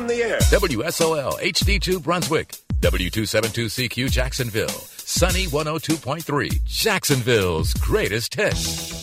on the air. WSOL HD2 Brunswick, W272CQ Jacksonville, Sunny 102.3, Jacksonville's greatest hits.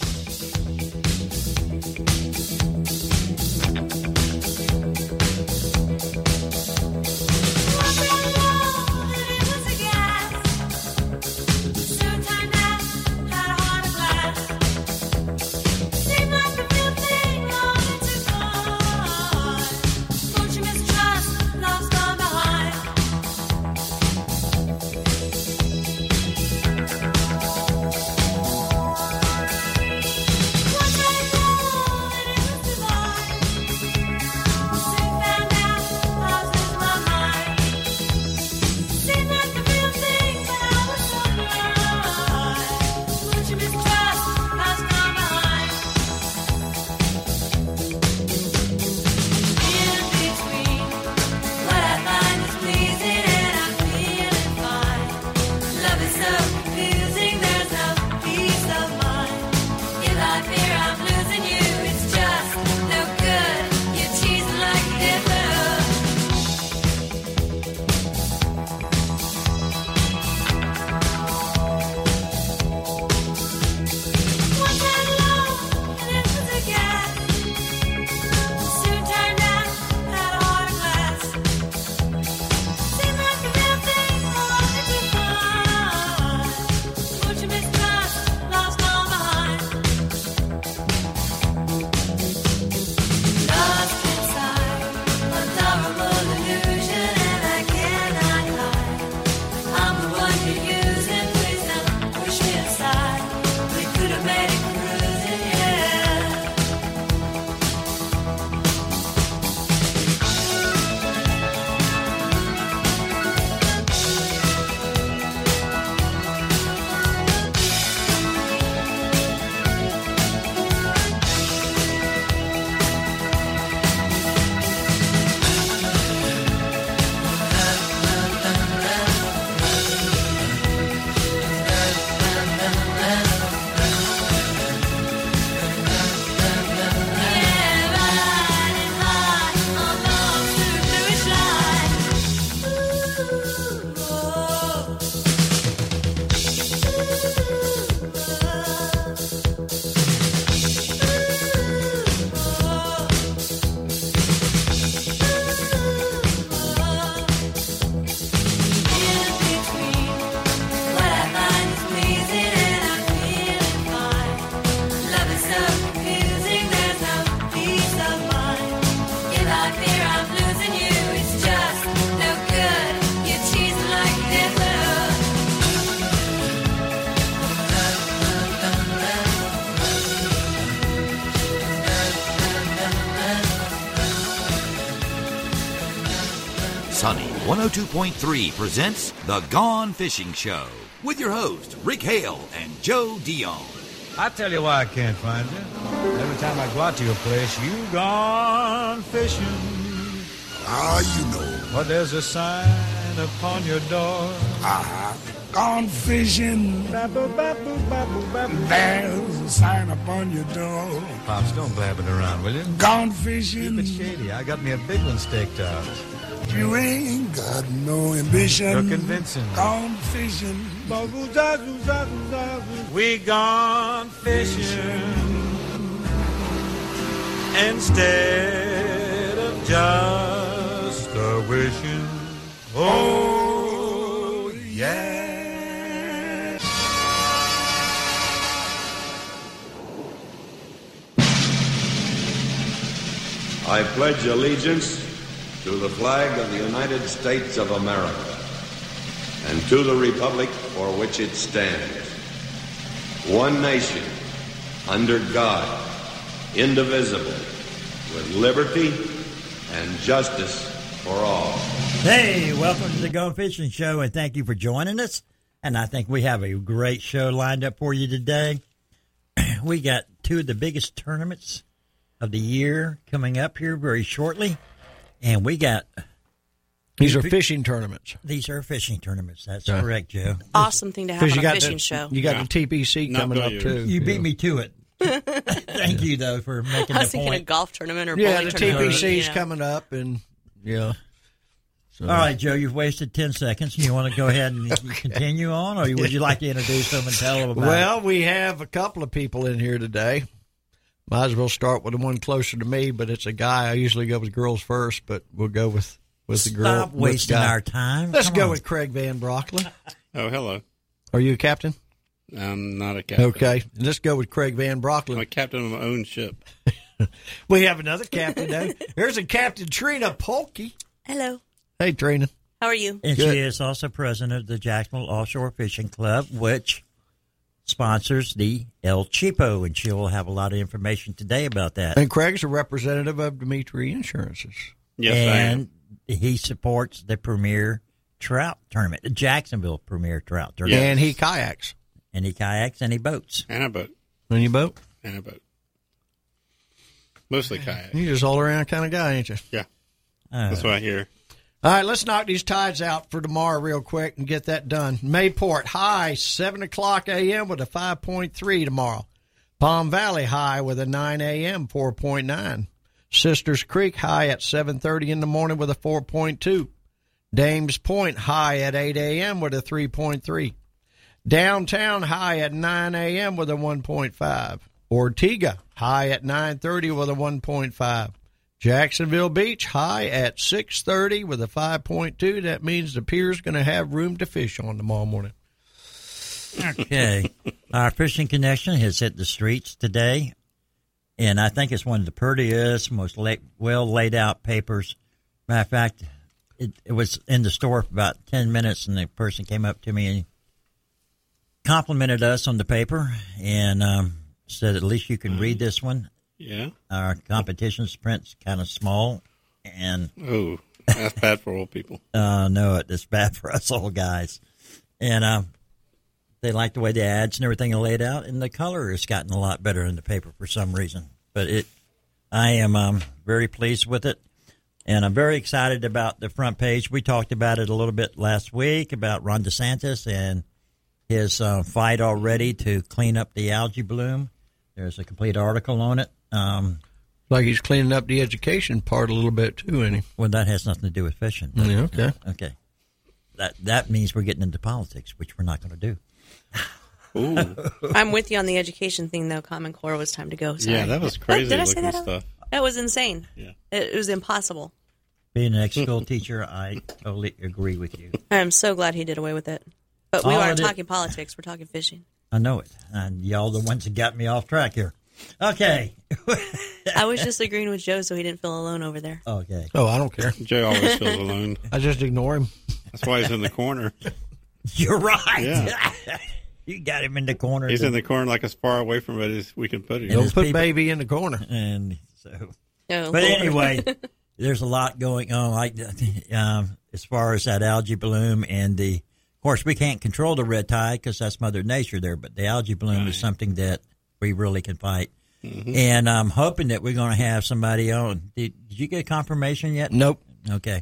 Sunny 102.3 presents The Gone Fishing Show with your hosts, Rick Hale and Joe Dion. I tell you why I can't find you. Every time I go out to your place, you gone fishing. You know. But there's a sign upon your door. Gone fishing. There's a sign upon your door. Pops, don't blab it around, will you? Gone fishing. Keep it shady. I got me a big one staked out. You ain't got no ambition. You're convincing. Gone fishing. We gone fishing instead of just a wishing. Oh, yeah. I pledge allegiance to the flag of the United States of America and to the republic for which it stands, one nation, under God, indivisible, with liberty and justice for all. Hey, welcome to the Go Fishing Show, and thank you for joining us. And I think we have a great show lined up for you today. We got two of the biggest tournaments of the year coming up here very shortly. And we got... These are fishing tournaments. These are fishing tournaments. That's correct, Joe. Awesome thing to have on a fishing show. You got the TPC coming up, too. You beat me to it. Thank you, though, for making the point. I was thinking a golf tournament or bowling tournament. Yeah, the TPC's coming up, and Yeah. So. All right, Joe, you've wasted 10 seconds. You want to go ahead and continue on, or would you like to introduce them and tell them about Well, we have a couple of people in here today. Might as well start with the one closer to me, but it's a guy. I usually go with girls first, but we'll go with the girl. Stop wasting our time. Let's go with Craig Van Brocklen. Oh, hello. Are you a captain? I'm not a captain. Okay, let's go with Craig Van Brocklen. I'm a captain of my own ship. We have another captain now. There's a Captain Trina Polke. Hello. Hey, Trina. How are you? And she is also president of the Jacksonville Offshore Fishing Club, which sponsors the El Cheapo, and she will have a lot of information today about that. And Craig's a representative of Dimitri Insurances. Yes, and he supports the Premier Trout Tournament, the Jacksonville Premier Trout Tournament. And he kayaks. And he kayaks and he boats. And a boat. And you boat? And a boat. Mostly kayak. You're just all around kind of guy, ain't you? Yeah. That's what I hear. All right, let's knock these tides out for tomorrow real quick and get that done. Mayport, high, 7 o'clock a.m. with a 5.3 tomorrow. Palm Valley, high with a 9 a.m., 4.9. Sisters Creek, high at 7:30 in the morning with a 4.2. Dames Point, high at 8 a.m. with a 3.3. Downtown, high at 9 a.m. with a 1.5. Ortega, high at 9:30 with a 1.5. Jacksonville Beach, high at 6:30 with a 5.2. That means the pier's going to have room to fish on tomorrow morning. Okay. Our fishing connection has hit the streets today, and I think it's one of the prettiest, most well laid out papers. Matter of fact, it was in the store for about 10 minutes, and the person came up to me and complimented us on the paper and said, at least you can read this one. Yeah. Our competition's print's kind of small, and oh, that's bad for old people. No, it's bad for us old guys. And they like the way the ads and everything are laid out, and the color has gotten a lot better in the paper for some reason. But I am very pleased with it, and I'm very excited about the front page. We talked about it a little bit last week about Ron DeSantis and his fight already to clean up the algae bloom. There's a complete article on it. Like he's cleaning up the education part a little bit too, ain't he? Well, that has nothing to do with fishing. But, yeah, okay. Okay. That means we're getting into politics, which we're not going to do. Ooh. I'm with you on the education thing, though. Common Core was time to go. Sorry. Yeah, that was crazy Did I looking say that stuff. That was insane. Yeah. It was impossible. Being an ex-school teacher, I totally agree with you. I'm so glad he did away with it. But we aren't talking politics. We're talking fishing. I know it. And y'all the ones that got me off track here. Okay. I was just agreeing with Joe so he didn't feel alone over there. Okay. Oh, I don't care. Joe always feels alone. I just ignore him. That's why he's in the corner. You're right. Yeah. You got him in the corner. He's in the corner like as far away from it as we can put him. Don't put baby in the corner. And so, oh, but Lord. anyway, there's a lot going on. Like as far as that algae bloom and of course, we can't control the red tide because that's Mother Nature there. But the algae bloom is something that we really can fight. Mm-hmm. And I'm hoping that we're going to have somebody on. Did you get confirmation yet? Nope. Okay.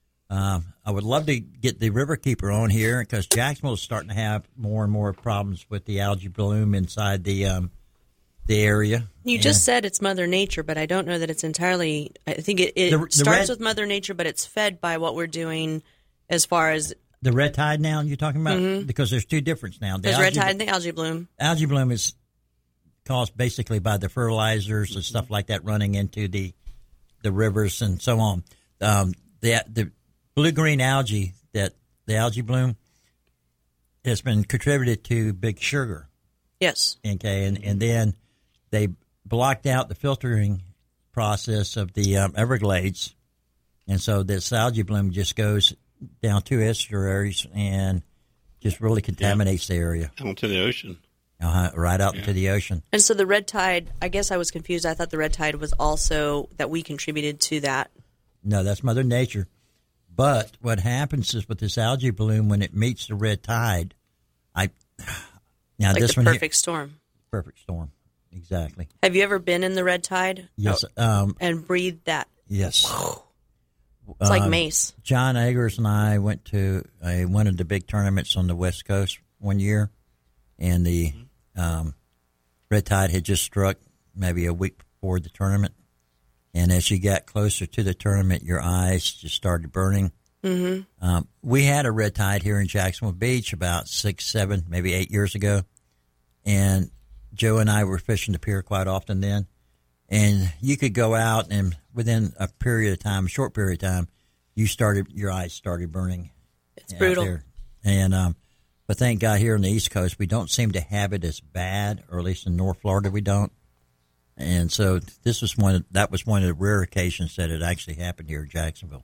I would love to get the Riverkeeper on here because Jacksonville is starting to have more and more problems with the algae bloom inside the area. You just said it's Mother Nature, but I don't know that it's entirely. I think it starts with Mother Nature, but it's fed by what we're doing as far as the red tide. Now you're talking about because there's two differences now. There's red tide and the algae bloom. Algae bloom is caused basically by the fertilizers and stuff like that running into the rivers and so on. The blue-green algae, the algae bloom, has been contributed to Big Sugar. Yes. Okay, and then they blocked out the filtering process of the Everglades, and so this algae bloom just goes down two estuaries and just really contaminates the area. Out into the ocean. Right out into the ocean. And so the red tide, I guess I was confused. I thought the red tide was also that we contributed to that. No, that's Mother Nature. But what happens is with this algae bloom, when it meets the red tide, like this the perfect storm. Perfect storm, exactly. Have you ever been in the red tide? Yes. And breathed that? Yes. It's like mace. John Eggers and I went to one of the big tournaments on the West Coast one year, and the red tide had just struck maybe a week before the tournament. And as you got closer to the tournament, your eyes just started burning. Mm-hmm. We had a red tide here in Jacksonville Beach about 6, 7, maybe 8 years ago. And Joe and I were fishing the pier quite often then. And you could go out and within a short period of time, your eyes started burning. It's brutal. There. And, but thank God here on the East Coast, we don't seem to have it as bad, or at least in North Florida we don't. And so that was one of the rare occasions that it actually happened here in Jacksonville.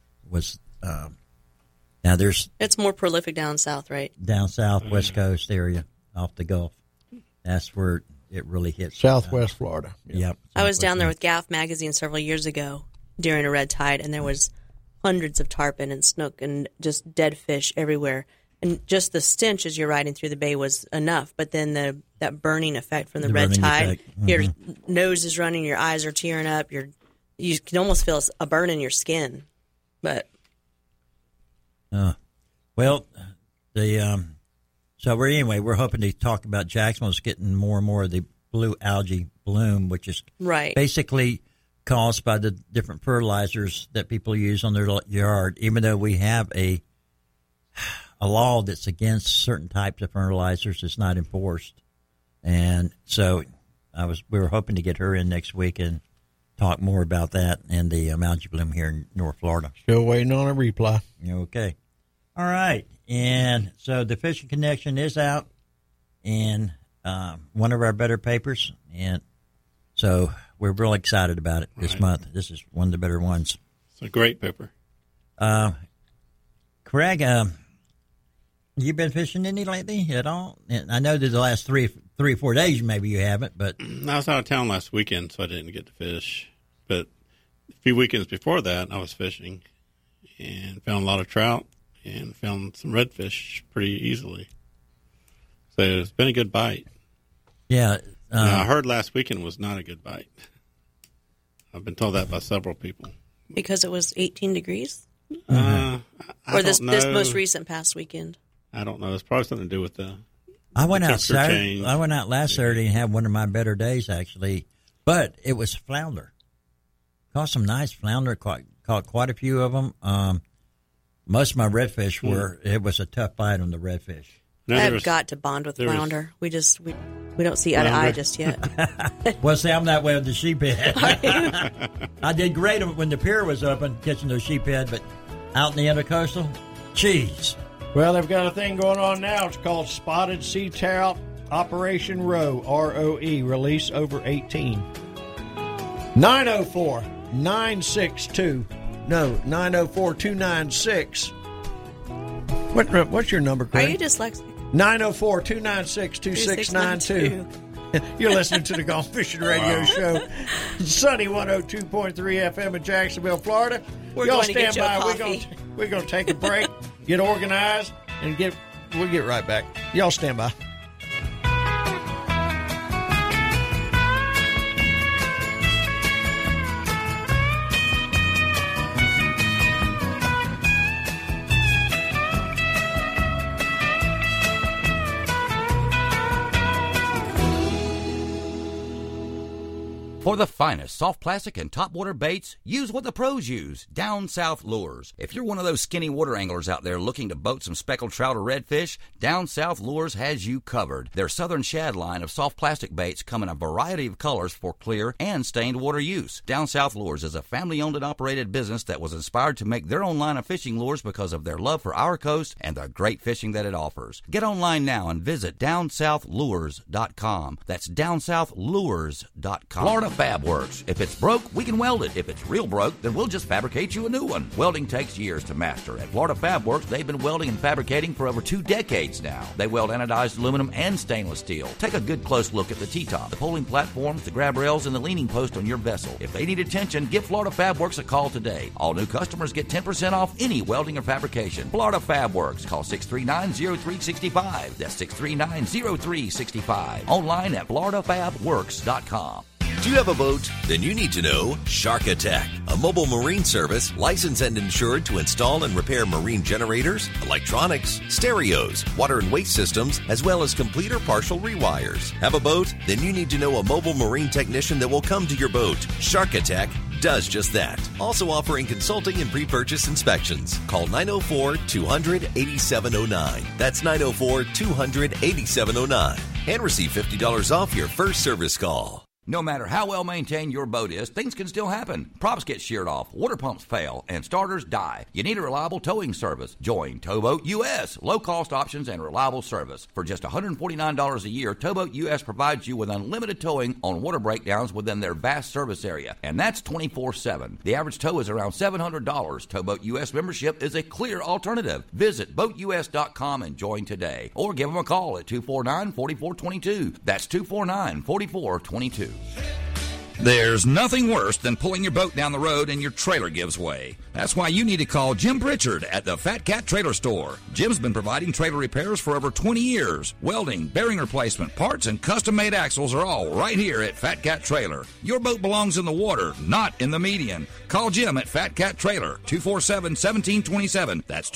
It's more prolific down south, right? Down south, West Coast area, off the Gulf. That's where it really hits. Southwest Florida. Yep. I was down there with Gaff Magazine several years ago during a red tide, and there was hundreds of tarpon and snook and just dead fish everywhere. And just the stench as you're riding through the bay was enough. But then that burning effect from the red tide, mm-hmm. Your nose is running, your eyes are tearing up, you can almost feel a burn in your skin. But we're hoping to talk about Jacksonville's getting more and more of the blue algae bloom, which is basically caused by the different fertilizers that people use on their yard. Even though we have a law that's against certain types of fertilizers, it's not enforced. And so we were hoping to get her in next week and talk more about that and the algae bloom here in North Florida. Still waiting on a reply. Okay. All right. And so the Fishing Connection is out in one of our better papers. And so we're really excited about it this month. This is one of the better ones. It's a great paper. Craig, you been fishing any lately at all? And I know that the last three or 4 days maybe you haven't, but I was out of town last weekend, so I didn't get to fish. But a few weekends before that, I was fishing and found a lot of trout and found some redfish pretty easily. So it's been a good bite. Yeah. I heard last weekend was not a good bite. I've been told that by several people. Because it was 18 degrees? Or this most recent past weekend? I don't know. It's probably something to do with I went out last Saturday and had one of my better days, actually. But it was flounder. Caught some nice flounder. Caught quite a few of them. Most of my redfish it was a tough bite on the redfish. I've got to bond with flounder. We don't see eye to eye just yet. Well, see, I'm that way with the sheephead. I did great when the pier was open, catching those sheephead, but out in the intercoastal, jeez. Well, they've got a thing going on now. It's called Spotted Sea Trout Operation Roe, ROE, release over 18. 904-296. What's your number, Craig? Are you dyslexic? 904-296-2692. You're listening to the Gone Fishing Radio Show. Sunny 102.3 FM in Jacksonville, Florida. Y'all stand by. We're going to take a break, get organized, and we'll get right back. Y'all stand by. For the finest soft plastic and topwater baits, use what the pros use, Down South Lures. If you're one of those skinny water anglers out there looking to boat some speckled trout or redfish, Down South Lures has you covered. Their Southern Shad line of soft plastic baits come in a variety of colors for clear and stained water use. Down South Lures is a family-owned and operated business that was inspired to make their own line of fishing lures because of their love for our coast and the great fishing that it offers. Get online now and visit DownSouthLures.com. That's DownSouthLures.com. Florida Fab Works. If it's broke, we can weld it. If it's real broke, then we'll just fabricate you a new one. Welding takes years to master. At Florida Fab Works, they've been welding and fabricating for over 2 decades now. They weld anodized aluminum and stainless steel. Take a good close look at the T-top, the pulling platforms, the grab rails, and the leaning post on your vessel. If they need attention, give Florida Fab Works a call today. All new customers get 10% off any welding or fabrication. Florida Fab Works. Call 639-0365. That's 639-0365. Online at FloridaFabWorks.com. Do you have a boat? Then you need to know Shark Attack, a mobile marine service licensed and insured to install and repair marine generators, electronics, stereos, water and waste systems, as well as complete or partial rewires. Have a boat? Then you need to know a mobile marine technician that will come to your boat. SharkAttack.com. does just that. Also offering consulting and pre-purchase inspections. Call 904-200-8709. That's 904-200-8709. And receive $50 off your first service call. No matter how well maintained your boat is, things can still happen. Props get sheared off, water pumps fail, and starters die. You need a reliable towing service. Join Towboat US. Low-cost options and reliable service. For just $149 a year, Towboat US provides you with unlimited towing on water breakdowns within their vast service area. And that's 24/7. The average tow is around $700. Towboat US membership is a clear alternative. Visit BoatUS.com and join today. Or give them a call at 249-4422. That's 249-4422. There's nothing worse than pulling your boat down the road and your trailer gives way. That's why you need to call Jim Pritchard at the Fat Cat Trailer Store. Jim's been providing trailer repairs for over 20 years. Welding, bearing replacement, parts, and custom-made axles are all right here at Fat Cat Trailer. Your boat belongs in the water, not in the median. Call Jim at Fat Cat Trailer, 247-1727. That's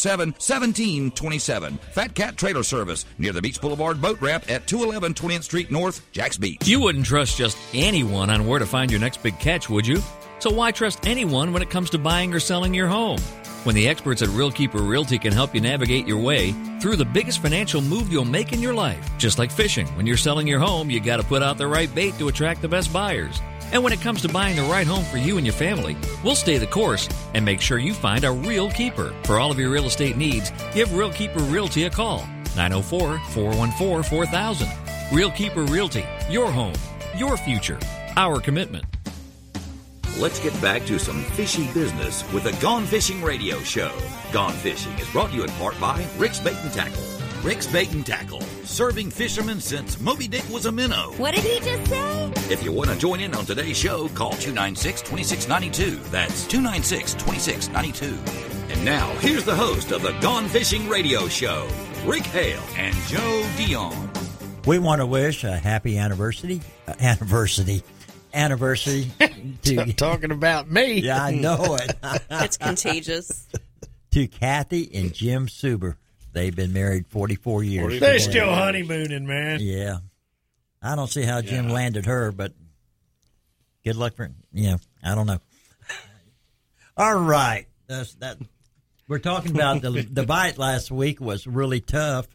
247-1727. Fat Cat Trailer Service, near the Beach Boulevard boat ramp at 211 20th Street North, Jax Beach. You wouldn't trust just anyone on where to find your next big catch, would you? So why trust anyone when it comes to buying or selling your home? When the experts at Real Keeper Realty can help you navigate your way through the biggest financial move you'll make in your life. Just like fishing, when you're selling your home, you got to put out the right bait to attract the best buyers. And when it comes to buying the right home for you and your family, we'll stay the course and make sure you find a real keeper. For all of your real estate needs, give Real Keeper Realty a call. 904-414-4000. Real Keeper Realty. Your home. Your future. Our commitment. Let's get back to some fishy business with the Gone Fishing Radio Show. Gone Fishing is brought to you in part by Rick's Bait and Tackle. Rick's Bait and Tackle, serving fishermen since Moby Dick was a minnow. What did he just say? If you want to join in on today's show, call 296-2692. That's 296-2692. And now, here's the host of the Gone Fishing Radio Show, Rick Hale and Joe Dion. We want to wish a happy anniversary to talking about me. Yeah, I know it. It's contagious. To Kathy and Jim Suber. They've been married 44 years. They're still honeymooning, man. Yeah. I don't see how Jim landed her, but good luck for I don't know. All right. We're talking about the bite last week was really tough.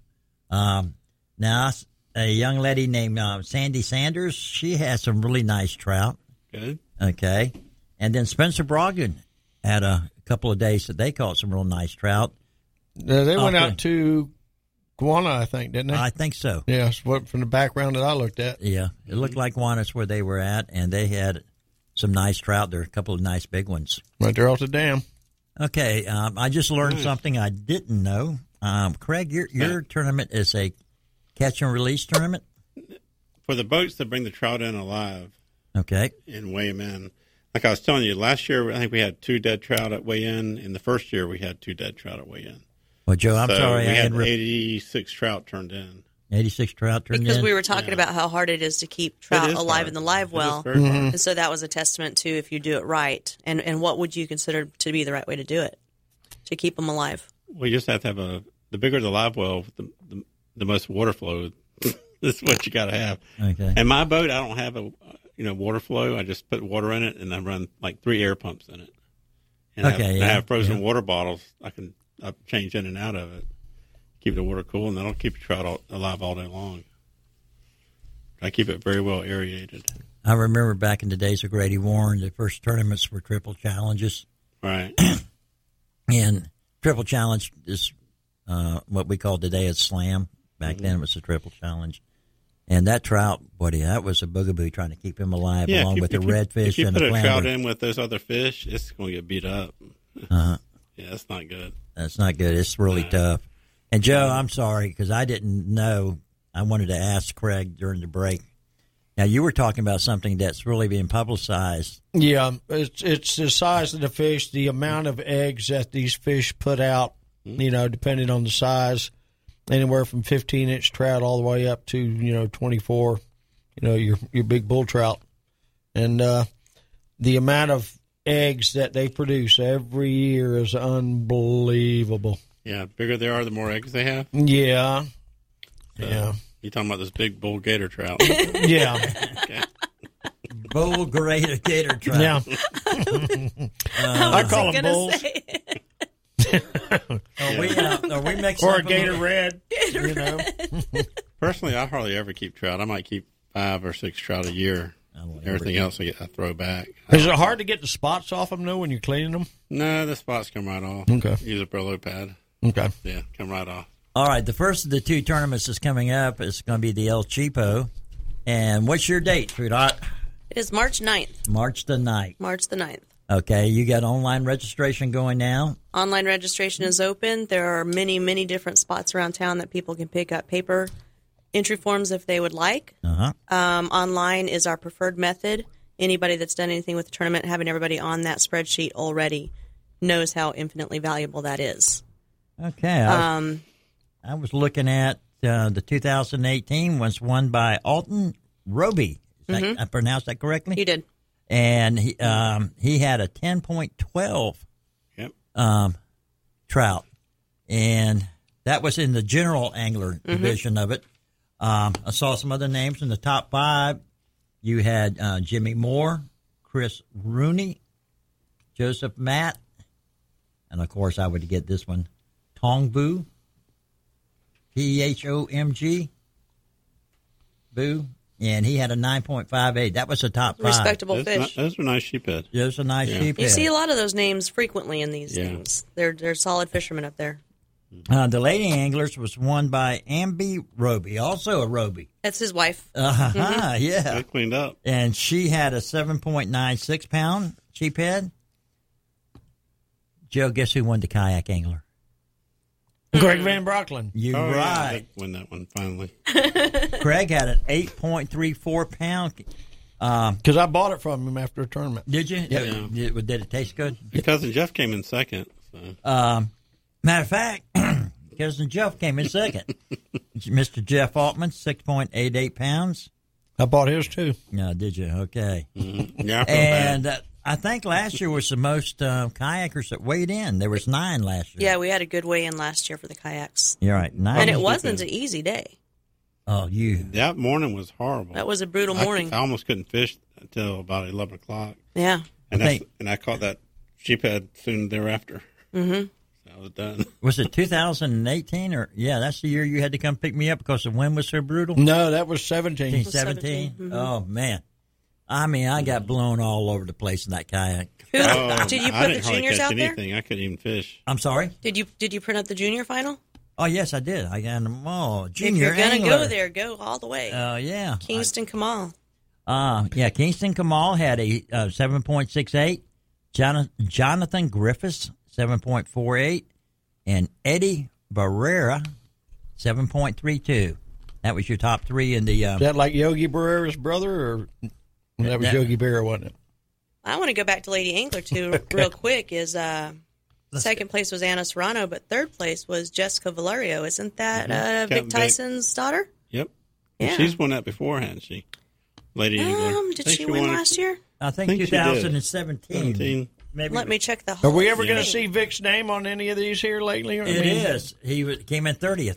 Now, a young lady named Sandy Sanders, she had some really nice trout. Good. Okay. And then Spencer Brogdon had a couple of days that they caught some real nice trout. They went out to Guana, I think, didn't they? I think so. Yeah, from the background that I looked at. Yeah, it looked like Guana's where they were at, and they had some nice trout there, a couple of nice big ones. Right there off the dam. Okay, I just learned something I didn't know. Craig, your tournament is a catch and release tournament? For the boats that bring the trout in alive. Okay. And weigh them in. Like I was telling you, last year I think we had 2 dead trout at weigh-in. In the first year, we had 2 dead trout at weigh-in. Well, Joe, I'm sorry. We had 86 trout turned in. 86 trout turned in? Because we were talking about how hard it is to keep trout alive in the live well. And so that was a testament to if you do it right. And what would you consider to be the right way to do it, to keep them alive? Well, you just have to have the bigger the live well, the most water flow. That's what you got to have. Okay. And my boat, I don't have a water flow. I just put water in it, and I run like 3 air pumps in it. And I have frozen water bottles. I change in and out of it, keep the water cool, and that'll keep your trout alive all day long. I keep it very well aerated. I remember back in the days of Grady Warren, the first tournaments were triple challenges. Right. And triple challenge is what we call today a slam. Back then it was a triple challenge. And that trout, buddy, that was a boogaboo trying to keep him alive along with the redfish and the flounder. If you put a trout in with those other fish, it's going to get beat up. Uh-huh. Yeah, that's not good. That's not good. It's really tough. And, Joe, I'm sorry because I didn't know. I wanted to ask Craig during the break. Now, you were talking about something that's really being publicized. Yeah, it's the size of the fish, the amount of eggs that these fish put out, depending on the size. Anywhere from 15-inch trout all the way up to 24, your big bull trout, and the amount of eggs that they produce every year is unbelievable. Yeah, the bigger they are, the more eggs they have. Yeah, yeah. You're talking about this big bull gator trout. Yeah. Okay. Bull gator trout. Yeah. I call them bulls. Are we mixing or up a gator red? Gator red. Personally, I hardly ever keep trout. I might keep 5 or 6 trout a year. Everything else I throw back. Is it hard to get the spots off them, though, when you're cleaning them? No, the spots come right off. Okay. Use a Brillo pad. Okay. Yeah, come right off. All right, the first of the 2 tournaments is coming up. It's going to be the El Cheapo. And what's your date, Trudot? It is March 9th. March the 9th. March the 9th. Okay, you got online registration going now? Online registration is open. There are many, many different spots around town that people can pick up paper entry forms if they would like. Uh-huh. Online is our preferred method. Anybody that's done anything with the tournament, having everybody on that spreadsheet already knows how infinitely valuable that is. Okay. I was looking at the 2018 was won by Alton Roby. I pronounced that correctly? You did. And he had a 10.12 trout. And that was in the general angler division of it. I saw some other names in the top 5. You had Jimmy Moore, Chris Rooney, Joseph Matt, and, of course, I would get this one, Tongbu, Phomg, Boo, and he had a 9.58. That was the top 5. Respectable fish. Those were nice sheephead. Those are nice sheephead. You see a lot of those names frequently in these things. They're solid fishermen up there. The Lady Anglers was won by Amby Roby, also a Roby. That's his wife. Yeah. They cleaned up. And she had a 7.96 pound sheephead. Joe, guess who won the kayak angler? Greg Van Brocklin. You're right. I win that one finally. Craig had an 8.34 pound. Because I bought it from him after a tournament. Did you? Yeah. Did it taste good? Your cousin Jeff came in second. So. Matter of fact, cousin Jeff came in second. Mr. Jeff Altman, 6.88 pounds. I bought his too. No, did you? Okay. Mm-hmm. Yeah. And I think last year was the most kayakers that weighed in. There was 9 last year. Yeah, we had a good weigh-in last year for the kayaks. You're right. 9. And it wasn't an easy day. Oh, that morning was horrible. That was a brutal morning. I almost couldn't fish until about 11 o'clock. Yeah. And I caught that sheephead soon thereafter. Mm-hmm. I was done. Was it 2018 or that's the year you had to come pick me up because the wind was so brutal? No, that was 17. 17? Mm-hmm. Oh man. I mean, I got blown all over the place in that kayak. Did you I put the didn't juniors catch out there? anything. I couldn't even fish. I'm sorry? Did you print out the junior final? Oh yes, I did. I got them all. Junior If you're angler. gonna go there, go all the way. Yeah. Kingston Kamal. Kingston Kamal had a 7.68. Jonathan Griffiths 7.48, and Eddie Barrera 7.32. That was your top 3 in the. Is that like Yogi Berra's brother, or that was Yogi Berra, wasn't it? I want to go back to Lady Angler too, real quick. Second place was Anna Serrano, but third place was Jessica Valerio. Isn't that Vic Tyson's daughter? Yep. Yeah. She's won that before, hasn't she? Lady Angler. Did she win last year? I think 2017. Maybe. Let me check the Are whole we ever going to thing. see Vic's name on any of these here lately? It is. He came in 30th.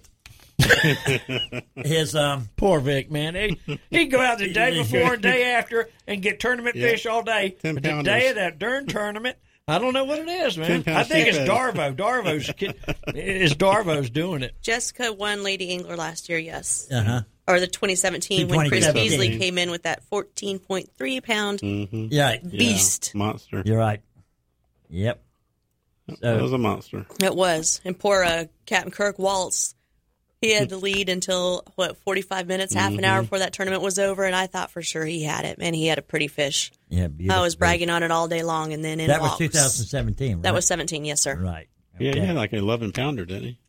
His poor Vic, man. He'd go out the day before, day after, and get tournament fish all day. But the day of that darn tournament, I don't know what it is, man. I think it's Darvo. Darvo's doing it. Jessica won Lady Angler last year, yes. Uh-huh. Or the 2017 when Chris Beasley came in with that 14.3 pound beast. Yeah. Monster. You're right. Yep. That was a monster. It was. And poor Captain Kirk Waltz, he had to lead until, 45 minutes, half an hour before that tournament was over, and I thought for sure he had it. Man, he had a pretty fish. Yeah, I was bragging on it all day long, and then in that walks. was 2017, right? That was 17, yes, sir. Right. Okay. Yeah, he had like an 11-pounder, didn't he?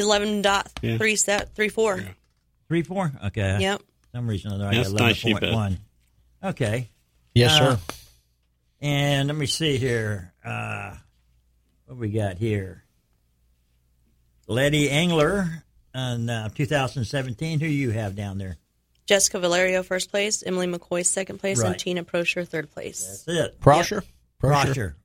11.34. Yeah. 3.4? Okay. Yep. For some reason I got 11.1. Okay. Yes, sir. And let me see here. What we got here? Lady Angler in 2017. Who you have down there? Jessica Valerio, first place. Emily McCoy, second place. Right. And Tina Prosher, third place. That's it. Prosher? Prosher.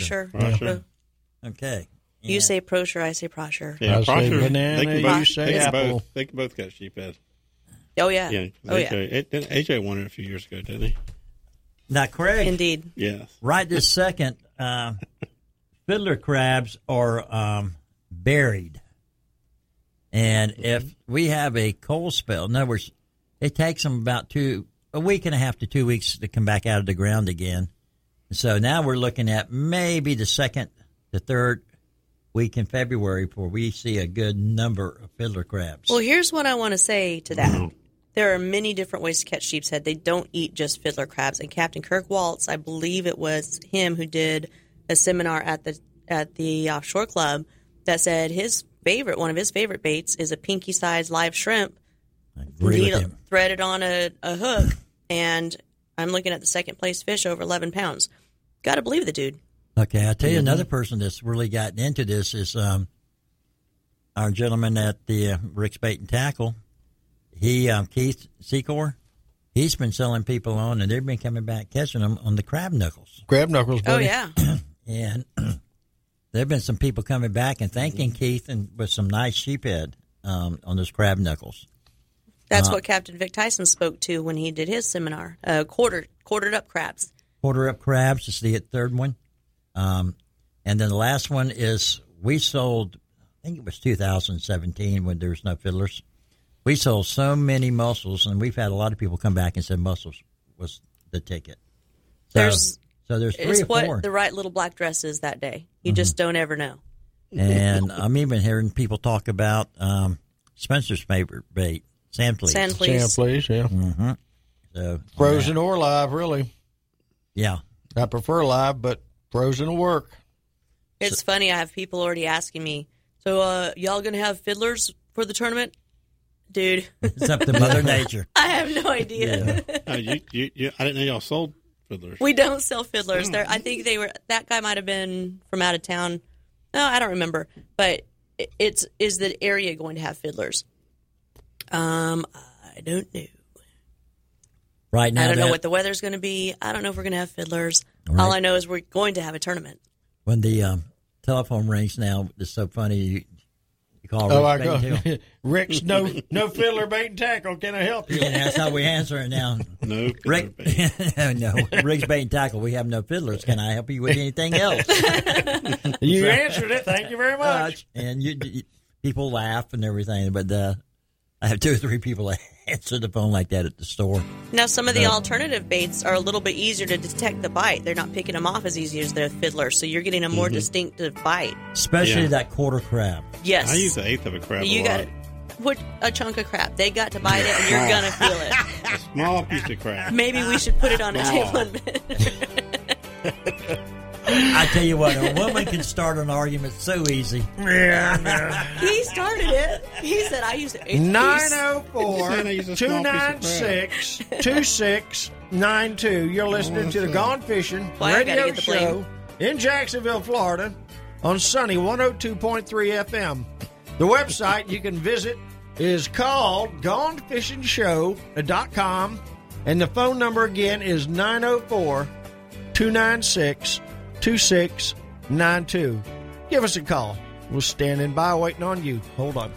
Okay. You say Prosher, I say Prosher. Yeah, I say Prosher. banana, you say apple. They can both catch sheephead. Oh, yeah. Yeah. Oh, yeah. AJ won it a few years ago, didn't he? Now, Craig. Indeed. Yes. Right this second, fiddler crabs are buried. And if we have a cold spell, in other words, it takes them about a week and a half to 2 weeks to come back out of the ground again. So now we're looking at maybe the second to third week in February before we see a good number of fiddler crabs. Well, here's what I want to say to that. There are many different ways to catch sheepshead. They don't eat just fiddler crabs. And Captain Kirk Waltz, I believe it was him who did a seminar at the offshore club that said one of his favorite baits is a pinky-sized live shrimp. I agree with him. Threaded on a hook, and I'm looking at the second place fish over 11 pounds. Got to believe the dude. Okay, I'll tell you another person that's really gotten into this is our gentleman at the Rick's Bait and Tackle. Keith Secor, he's been selling people on, and they've been coming back catching them on the crab knuckles. Crab knuckles, buddy. Oh, yeah. And there have been some people coming back and thanking Keith and with some nice sheephead on those crab knuckles. That's what Captain Vic Tyson spoke to when he did his seminar, quartered up crabs. Quarter up crabs is the third one. And then the last one is we sold, I think it was 2017 when there was no fiddlers. We sold so many mussels, and we've had a lot of people come back and said mussels was the ticket. So there's 3 it's or 4. what the right little black dress is that day. You just don't ever know. And I'm even hearing people talk about Spencer's favorite bait, sand fleas. Sand fleas, yeah. Mm-hmm. So frozen or live, really. Yeah. I prefer live, but frozen will work. It's funny. I have people already asking me, so y'all going to have fiddlers for the tournament? Dude. It's up to Mother Nature. I have no idea. Yeah. I didn't know y'all sold fiddlers. We don't sell fiddlers. I think that guy might have been from out of town. No, I don't remember. But is the area going to have fiddlers? I don't know. Right now, I don't know what the weather's going to be. I don't know if we're going to have fiddlers. Right. All I know is we're going to have a tournament. When the telephone rings now, it's so funny. You call Rick. Rick's no fiddler bait and tackle. Can I help you? Yeah, that's how we answer it now. No, Rick. No, Rick's bait and tackle. We have no fiddlers. Can I help you with anything else? You answered it. Thank you very much. And people laugh and everything, but I have 2 or 3 people that answer the phone like that at the store. Now, some of the alternative baits are a little bit easier to detect the bite. They're not picking them off as easy as the fiddler, so you're getting a more distinctive bite. Especially that quarter crab. Yes. I use the eighth of a crab. You got a chunk of crab. They got to bite it, and you're going to feel it. A small piece of crab. Maybe we should put it on a table. I tell you what, a woman can start an argument so easy. Yeah. He started it. He said, I used 904-296-2692. You're listening to the Gone Fishing radio show in Jacksonville, Florida on Sunny 102.3 FM. The website you can visit is called GoneFishingShow.com, and the phone number again is 904-296-2692. Give us a call. We're standing by waiting on you. Hold on.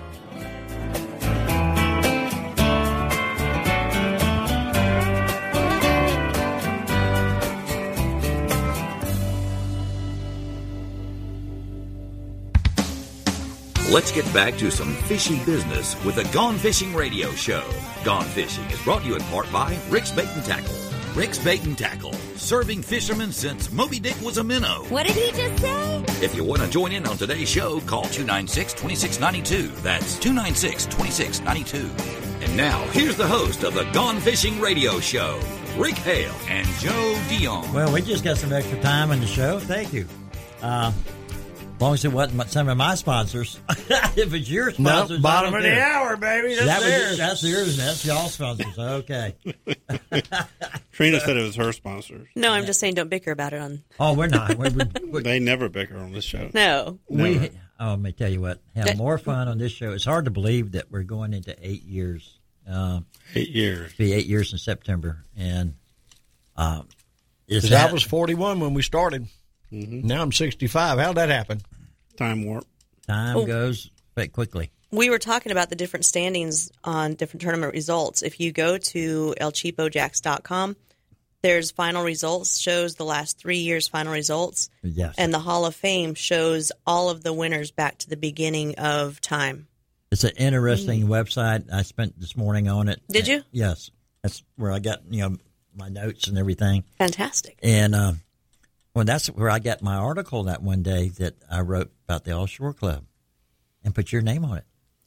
Let's get back to some fishy business with the Gone Fishing Radio Show. Gone Fishing is brought to you in part by Rick's Bait and Tackle. Rick's Bait and Tackle, serving fishermen since Moby Dick was a minnow. What did he just say? If you want to join in on today's show, call 296-2692. That's 296-2692. And now, here's the host of the Gone Fishing Radio Show, Rick Hale and Joe Dion. Well, we just got some extra time on the show. Thank you. As long as it wasn't some of my sponsors. If it's your sponsors, no, bottom of the hour, baby. That's yours. That's y'all's sponsors. Okay. Trina said it was her sponsors. No, I'm just saying don't bicker about it. Oh, we're not. They never bicker on this show. No. Let me tell you what. Have more fun on this show. It's hard to believe that we're going into 8 years. 8 years. It'll be 8 years in September. And I was 41 when we started. Mm-hmm. Now I'm 65. How'd that happen? Time warp. Time goes quite quickly. We were talking about the different standings on different tournament results. If you go to elcheapojacks.com, there's final results, shows the last 3 years' final results. Yes. And the Hall of Fame shows all of the winners back to the beginning of time. It's an interesting website. I spent this morning on it. Did you? Yes. That's where I got, my notes and everything. Fantastic. And that's where I got my article that one day that I wrote about the Offshore Club and put your name on it.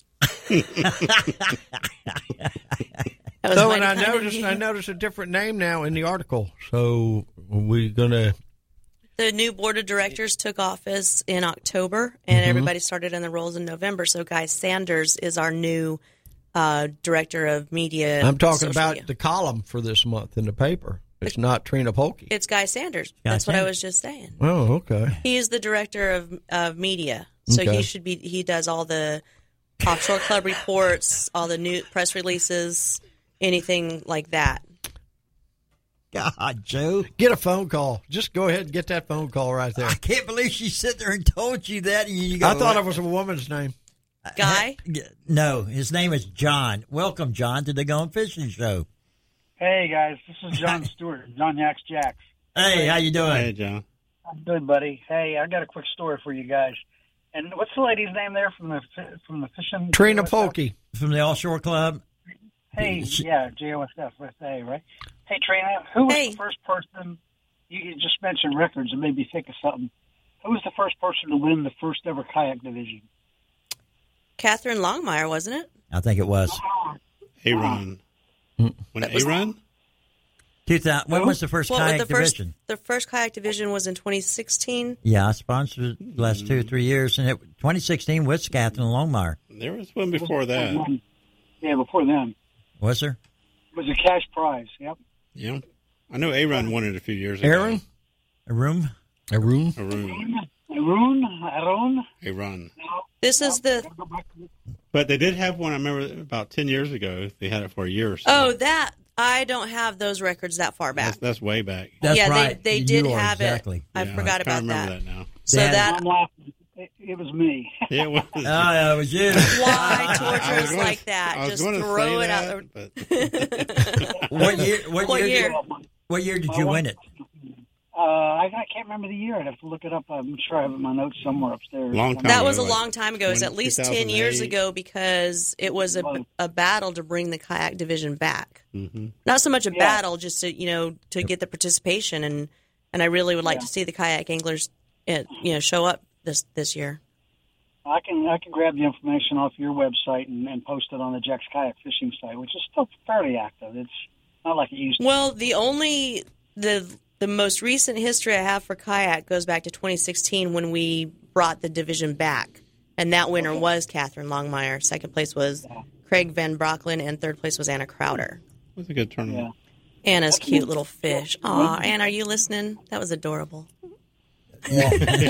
So, and I noticed a different name now in the article. So, we're gonna. The new board of directors took office in October, and everybody started in the roles in November. So, Guy Sanders is our new director of media. I'm talking about the column for this month in the paper. It's not Trina Polke. It's Guy Sanders. That's what I was just saying. Oh, okay. He is the director of media, so Okay. he does all the Offshore Club reports, all the new press releases, anything like that. God, Joe. Get a phone call. Just go ahead and get that phone call right there. I can't believe she sat there and told you that. And you go, I thought it was a woman's name. Guy? No, his name is John. Welcome, John, to the Gone Fishing Show. Hey, guys. This is John Stewart, John Yaks Jacks. Hey, how you doing? Hey, John. I'm good, buddy. Hey, I got a quick story for you guys. And what's the lady's name there from the fishing? Trina Polke. From the Offshore Club. Hey, yeah, JOSF, right? Hey, Trina, who was the first person, you just mentioned records and made me think of something. Who was the first person to win the first ever kayak division? Catherine Longmire, wasn't it? I think it was. Aaron. When Aaron? 2000. When was the first kayak division? The first kayak division was in 2016. Yeah, I sponsored the last 2 or 3 years, and 2016 was Catherine Longmire. There was one before that. Yeah, before then. Was there? It was a cash prize, yep. Yeah. I know Aaron won it a few years ago. Aaron? Arun? This is the... But they did have one, I remember, about 10 years ago. They had it for a year or so. Oh, that... I don't have those records that far back. That's way back. That's yeah, right. they did have it. I forgot about remember that. now. So that... It was me. Yeah, it was. Oh, yeah, it was you. Why torture us like that? Just throw it out there. What year did you win it? I can't remember the year. I'd have to look it up. I'm sure I have it in my notes somewhere upstairs. That was a long time ago. It was at least 10 years ago because it was a battle to bring the kayak division back. Mm-hmm. Not so much a battle, just to to get the participation, and I really would like to see the kayak anglers show up this year. I can grab the information off your website and post it on the Jack's Kayak Fishing site, which is still fairly active. It's not like it used to. Well, the most recent history I have for kayak goes back to 2016 when we brought the division back, and that winner was Catherine Longmire. Second place was Craig Van Brocklin, and third place was Anna Crowder. It was a good tournament. Yeah. Anna's cute little fish. Aw, Anna, are you listening? That was adorable. Yeah,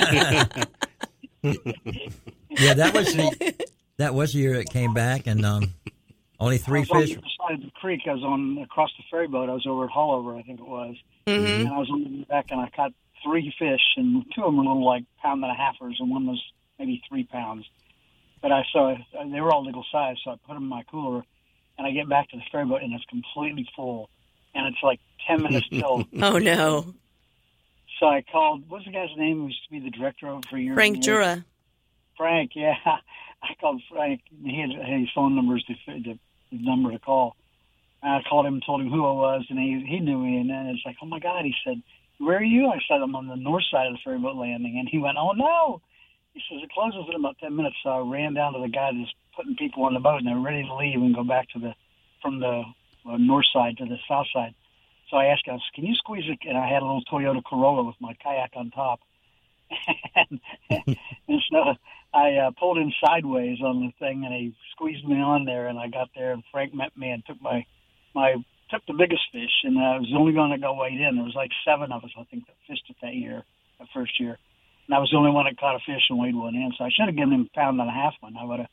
that was the year it came back, and only 3 fish. I was on the side of the creek. I was across the ferry boat. I was over at Hollover, I think it was. Mm-hmm. And I was on the back, and I caught 3 fish, and 2 of them were little, like, pound-and-a-halfers, and one was maybe 3 pounds. But I saw they were all legal size, so I put them in my cooler, and I get back to the ferry boat, and it's completely full, and it's like 10 minutes till. Oh no! So I called. What's the guy's name who used to be the director of it for years? Frank Jura. Frank, yeah. I called Frank. He had his phone numbers, the number to call. I called him and told him who I was, and he knew me. And then it's like, oh my God! He said, "Where are you?" I said, "I'm on the north side of the ferry boat landing." And he went, "Oh no!" He says it closes in about 10 minutes. So I ran down to the guy that's putting people on the boat, and they're ready to leave and go back to from the north side to the south side. So I asked him, "Can you squeeze it?" And I had a little Toyota Corolla with my kayak on top, and so I pulled in sideways on the thing, and he squeezed me on there, and I got there, and Frank met me and took took the biggest fish, and I was only going to go wade in. There was like 7 of us, I think, that fished it that first year. And I was the only one that caught a fish and weighed one in, so I should have given him a pound-and-a-half one. I would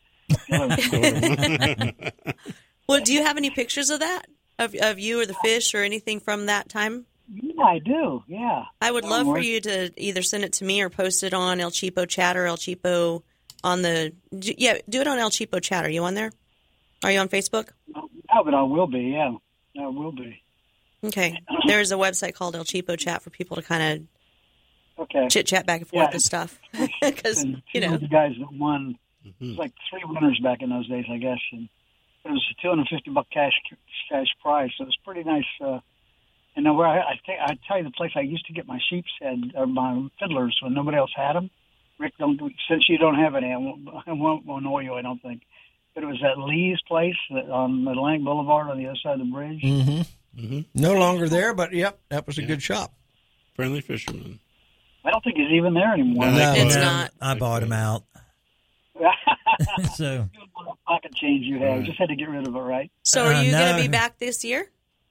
have. Well, do you have any pictures of that, of you or the fish or anything from that time? Yeah, I do, yeah. I would love for you to either send it to me or post it on El Cheapo Chatter, El Cheapo on the... Yeah, do it on El Cheapo Chatter. Are you on there? Are you on Facebook? No, but I will be, yeah. I will be. Okay. There's a website called El Cheapo Chat for people to kind of Okay. chit-chat back and forth and stuff. Because, you know. The guys that won, it was like 3 winners back in those days, I guess. And it was a $250 cash prize, so it was pretty nice. And where I tell you the place I used to get my sheep's head, or my fiddlers, when nobody else had them. Rick, since you don't have any, I won't annoy you, I don't think. But it was at Lee's place on Atlantic Boulevard on the other side of the bridge. No longer there, but yep, that was a good shop. Friendly Fisherman. I don't think he's even there anymore. No, it's not. I bought him out. So pocket change you have. Just had to get rid of it, right? So are you going to be back this year?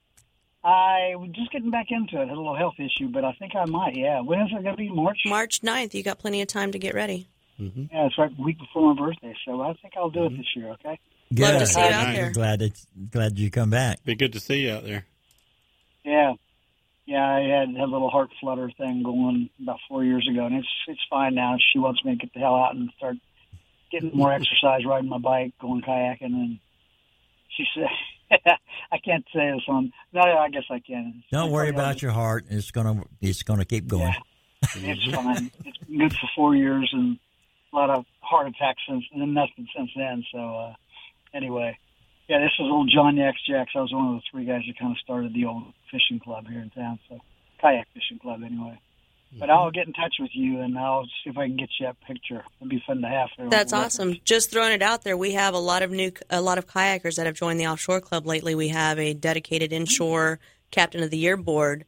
I was just getting back into it. Had a little health issue, but I think I might, yeah. When is it going to be? March? March 9th. You got plenty of time to get ready. Yeah, it's right the week before my birthday, so I think I'll do it this year, okay? good. Love to see you out there. Glad you come back. Be good to see you out there. Yeah. Yeah, I had a little heart flutter thing going about 4 years ago, and it's fine now. She wants me to get the hell out and start getting more exercise, riding my bike, going kayaking, and she said, I can't say this on. No, I guess I can. Don't worry about your heart. It's gonna keep going. Yeah, it's fine. It's been good for 4 years, and a lot of heart attacks and nothing since then. So anyway, yeah, this is old John Jacks. I was one of the 3 guys that kind of started the old fishing club here in town. So kayak fishing club anyway. But I'll get in touch with you, and I'll see if I can get you that picture. It'd be fun to have. That's awesome. Just throwing it out there, we have a lot of kayakers that have joined the offshore club lately. We have a dedicated inshore Captain of the Year board.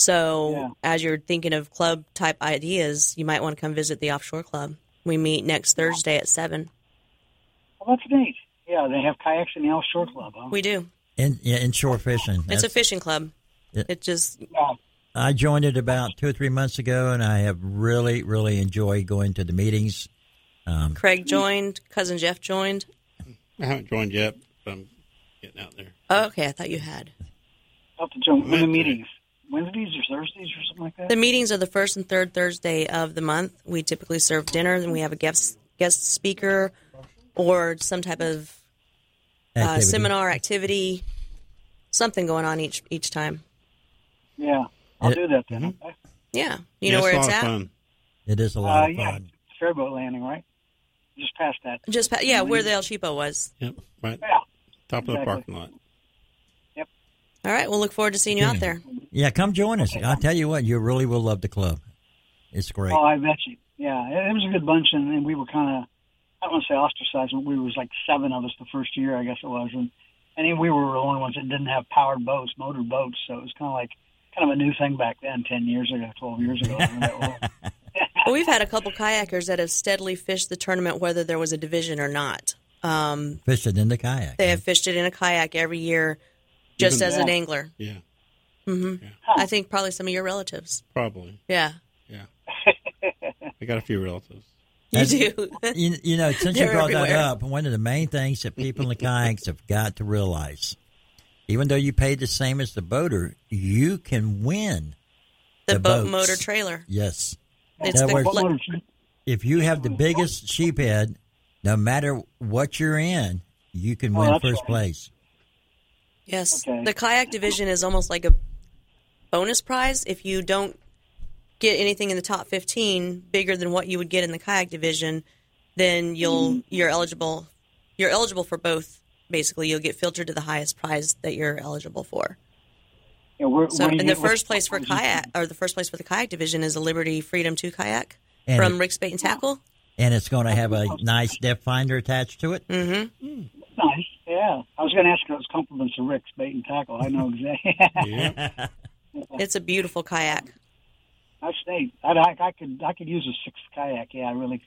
So as you're thinking of club type ideas, you might want to come visit the offshore club. We meet next Thursday at 7. Well, that's neat. Yeah, they have kayaks in the offshore club, huh? We do. Inshore fishing. It's a fishing club. It just. I joined it about 2 or 3 months ago, and I have really, really enjoyed going to the meetings. Craig joined. Cousin Jeff joined. I haven't joined yet, but I'm getting out there. Oh, okay, I thought you had. I'll have to join the meetings. Wednesdays or Thursdays or something like that? The meetings are the first and third Thursday of the month. We typically serve dinner, and we have a guest speaker or some type of seminar activity, something going on each time. Yeah. I'll do that then. Okay. Yeah. You know where it's at? Fun. It is a lot of yeah, fun. Fairboat Landing, right? Just past that. Where the El Cheapo was. Yep, right. Yeah. Top of the parking lot. Yep. All right. We'll look forward to seeing you out there. Yeah, come join us. I'll tell you what, you really will love the club. It's great. Oh, I bet you. Yeah, it was a good bunch, and we were kind of, I don't want to say ostracized, but we was like 7 of us the first year, I guess it was. And we were the only ones that didn't have powered boats, motor boats, so it was kind of a new thing back then, 10 years ago, 12 years ago. Well, we've had a couple kayakers that have steadily fished the tournament, whether there was a division or not. Fished it in the kayak. They have fished it in a kayak every year, just as an angler. Yeah. Mm-hmm. Yeah. I think probably some of your relatives. Probably. Yeah. Yeah. I got a few relatives. You do. You know, since you brought that up, one of the main things that people in the kayaks have got to realize, even though you pay the same as the boater, you can win the boat boats. motor trailer. Yes. It's if you have the biggest sheephead, no matter what you're in, you can win first place. Yes. Okay. The kayak division is almost like a bonus prize. If you don't get anything in the top 15 bigger than what you would get in the kayak division, then you're eligible for both. Basically, you'll get filtered to the highest prize that you're eligible for. Yeah, the first place for the kayak division is a Liberty Freedom 2 kayak from Rick's Bait and Tackle. And it's going to have a nice depth finder attached to it. Mm-hmm. Nice, yeah. I was going to ask those compliments of Rick's Bait and Tackle. I know exactly. Yeah. It's a beautiful kayak. That's neat. I could use a 6th kayak. Yeah, I really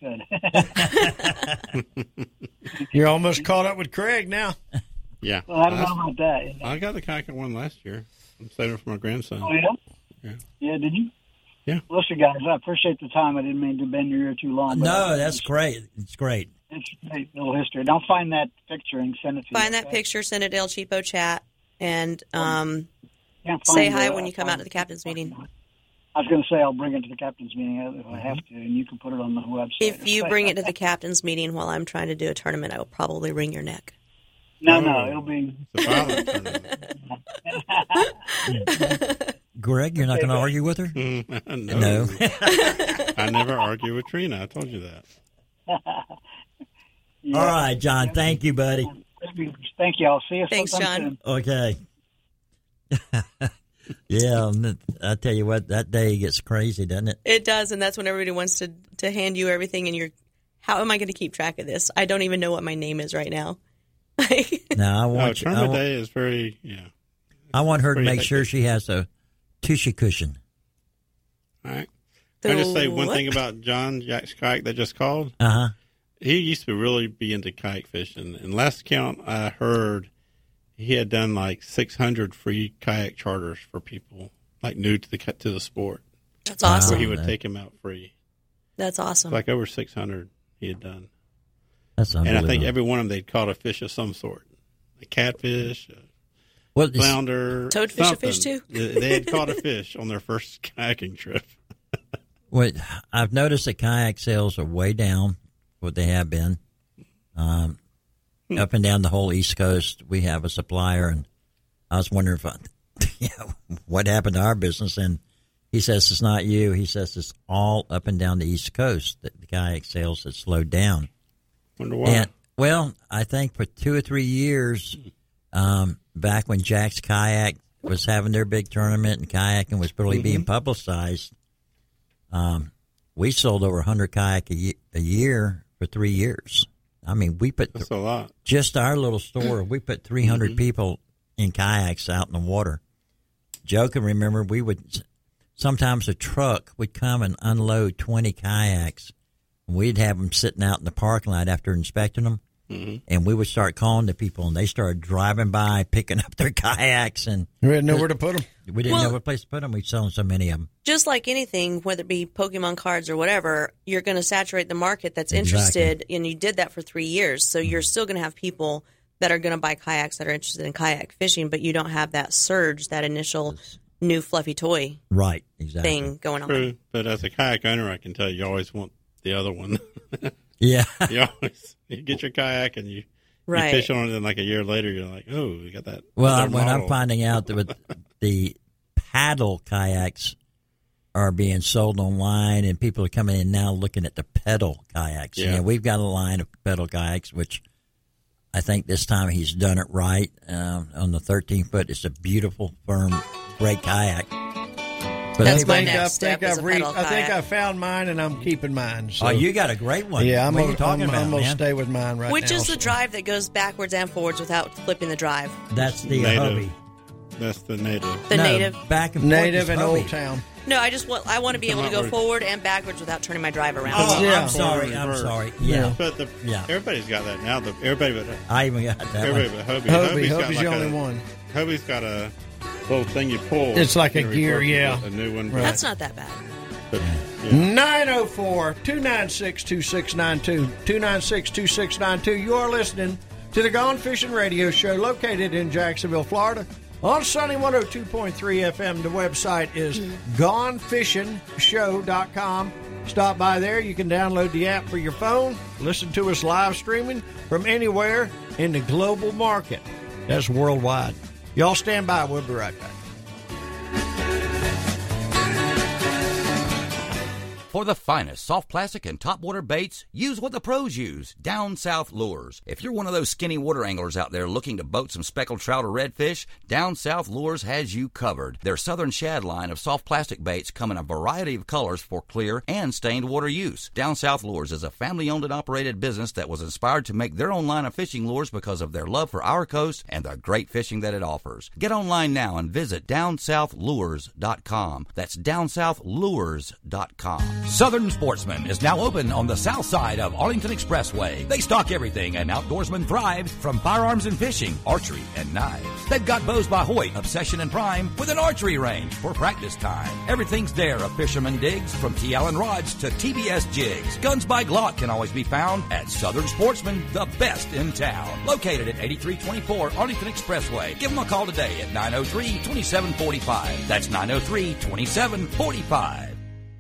could. You're almost caught up with Craig now. Yeah. Well, I don't know about that. I got the kayak one last year. I'm saving it for my grandson. Oh, yeah? Yeah, did you? Yeah. Listen, guys, I appreciate the time. I didn't mean to bend your ear too long. No, that's great. It's great. It's a great little history. And I'll find that picture and send it to you. Find that picture, send it to El Cheapo Chat, and say hi when you come out to the captain's meeting. I was going to say I'll bring it to the captain's meeting if I have to, and you can put it on the website. If you bring it to the captain's meeting while I'm trying to do a tournament, I will probably wring your neck. No, it'll be... It's a violent tournament. Greg, you're not going to argue with her? No. I never argue with Trina. I told you that. All right, John. Thank you, buddy. Thank you. I'll see you Thanks, sometime John. soon. Okay. Yeah, I tell you what, that day gets crazy, doesn't it? It does, and that's when everybody wants to hand you everything, and you're, how am I going to keep track of this? I don't even know what my name is right now. Now, I want Tournament day is very, I want her to make hectic. sure she has a tushy cushion. All right. Can I just say one thing about John Jack's kayak that just called? Uh-huh. He used to really be into kayak fishing. And last count I heard, he had done like 600 free kayak charters for people, like new to the sport. That's awesome. Where he would take them out free. That's awesome. Like over 600 he had done. That's And I unbelievable. think every one of them they'd caught a fish of some sort. A catfish, What is- flounder. Toadfish a something. fish too? They had caught a fish on their first kayaking trip. Wait, I've noticed that kayak sales are way down what they have been. Up and down the whole East Coast, we have a supplier, and I was wondering what happened to our business. And he says it's not you. He says it's all up and down the East Coast that the kayak sales have slowed down. Wonder why. And, well, I think for 2 or 3 years, back when Jack's Kayak was having their big tournament and kayaking was really being publicized, we sold over 100 kayak a year for 3 years. I mean, we put That's a lot. just our little store. We put 300 people in kayaks out in the water. Joe can remember we would sometimes a truck would come and unload 20 kayaks. We'd have them sitting out in the parking lot after inspecting them, and we would start calling the people, and they started driving by, picking up their kayaks, and we didn't know where to put them. We didn't know what place to put them. We'd selling so many of them. Just like anything, whether it be Pokemon cards or whatever, you're going to saturate the market that's Exactly. interested, and you did that for 3 years. So you're still going to have people that are going to buy kayaks that are interested in kayak fishing, but you don't have that surge, that initial new fluffy toy Right, exactly. thing going on. True, but as a kayak owner, I can tell you always want the other one. Yeah. You get your kayak and you Right. fish on it, and like a year later, you're like, oh, we got that. Well, other when I'm model. finding out that with the paddle kayaks are being sold online, and people are coming in now looking at the pedal kayaks. Yeah. And we've got a line of pedal kayaks, which I think this time he's done it right. On the 13-foot, it's a beautiful, firm, great kayak. But That's anyway, my next step is a pedal I think kayak. I found mine, and I'm keeping mine. So. Oh, you got a great one. Yeah, I'm What are gonna you talking about, I'm gonna man? stay with mine right Which now. is the so. drive that goes backwards and forwards without flipping the drive? That's the Native. Hobie. That's the native. The No, native. back and forth Native is and Hobie. Old Town. No, I want to be able to go Come on, forward and backwards without turning my drive around. Oh, Yeah. I'm sorry. I'm sorry. Yeah. But Yeah. everybody's got that now. Everybody but I even got that everybody one. but Hobie. Hobie's got the like only a, one. Hobie's got a little thing you pull. It's like a and it gear, reverses yeah. A new one. That's not that bad. But, 904-296-2692. 296-2692. You are listening to the Gone Fishing Radio Show located in Jacksonville, Florida. On Sunny 102.3 FM. The website is gonefishingshow.com. Stop by there. You can download the app for your phone. Listen to us live streaming from anywhere in the global market. That's worldwide. Y'all stand by. We'll be right back. For the finest soft plastic and topwater baits, use what the pros use, Down South Lures. If you're one of those skinny water anglers out there looking to boat some speckled trout or redfish, Down South Lures has you covered. Their Southern Shad line of soft plastic baits come in a variety of colors for clear and stained water use. Down South Lures is a family-owned and operated business that was inspired to make their own line of fishing lures because of their love for our coast and the great fishing that it offers. Get online now and visit DownSouthLures.com. That's DownSouthLures.com. Southern Sportsman is now open on the south side of Arlington Expressway. They stock everything an outdoorsman thrives, from firearms and fishing, archery, and knives. They've got bows by Hoyt, Obsession, and Prime with an archery range for practice time. Everything's there of fisherman digs, from T. Allen rods to TBS jigs. Guns by Glock can always be found at Southern Sportsman, the best in town. Located at 8324 Arlington Expressway. Give them a call today at 903-2745. That's 903-2745.